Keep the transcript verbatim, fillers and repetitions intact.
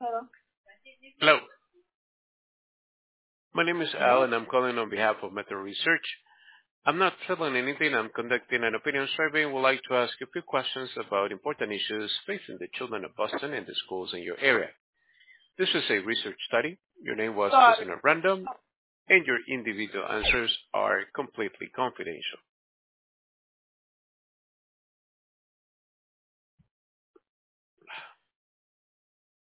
Hello. Hello. My name is Al, and I'm calling on behalf of Meta Research. I'm not selling anything. I'm conducting an opinion survey and would like to ask a few questions about important issues facing the children of Boston and the schools in your area. This is a research study. Your name was Sorry. chosen at random, and your individual answers are completely confidential.